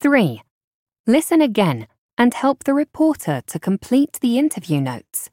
3. Listen again and help the reporter to complete the interview notes.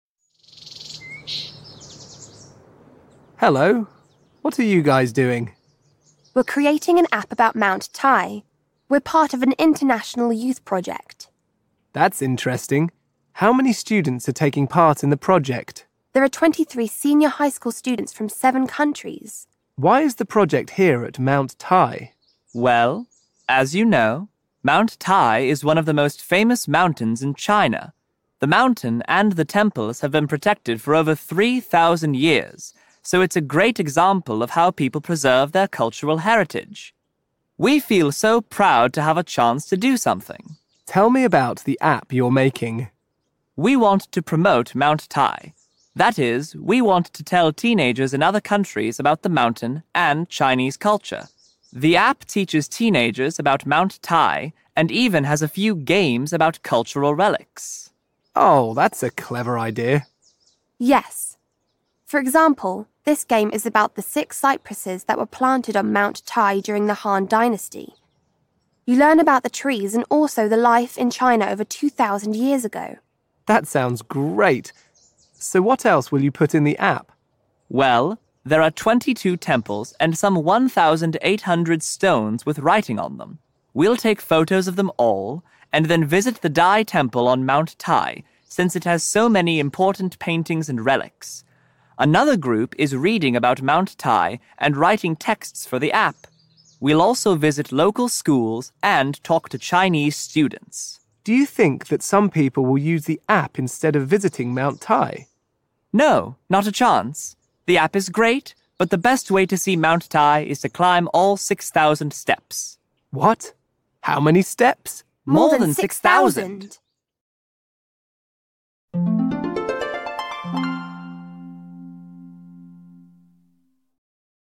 Hello. What are you guys doing? We're creating an app about Mount Tai. We're part of an international youth project. That's interesting. How many students are taking part in the project? There are 23 senior high school students from 7 countries. Why is the project here at Mount Tai? Well, as you know, Mount Tai is one of the most famous mountains in China. The mountain and the temples have been protected for over 3,000 years, so it's a great example of how people preserve their cultural heritage. We feel so proud to have a chance to do something. Tell me about the app you're making. We want to promote Mount Tai. That is, we want to tell teenagers in other countries about the mountain and Chinese culture. The app teaches teenagers about Mount Tai and even has a few games about cultural relics. Oh, that's a clever idea. Yes. For example, this game is about the 6 cypresses that were planted on Mount Tai during the Han Dynasty. You learn about the trees and also the life in China over 2,000 years ago. That sounds great. So what else will you put in the app? Well, there are 22 temples and some 1,800 stones with writing on them. We'll take photos of them all and then visit the Dai Temple on Mount Tai, since it has so many important paintings and relics. Another group is reading about Mount Tai and writing texts for the app. We'll also visit local schools and talk to Chinese students. Do you think that some people will use the app instead of visiting Mount Tai? No, not a chance. The app is great, but the best way to see Mount Tai is to climb all 6,000 steps. What? How many steps? More than 6,000.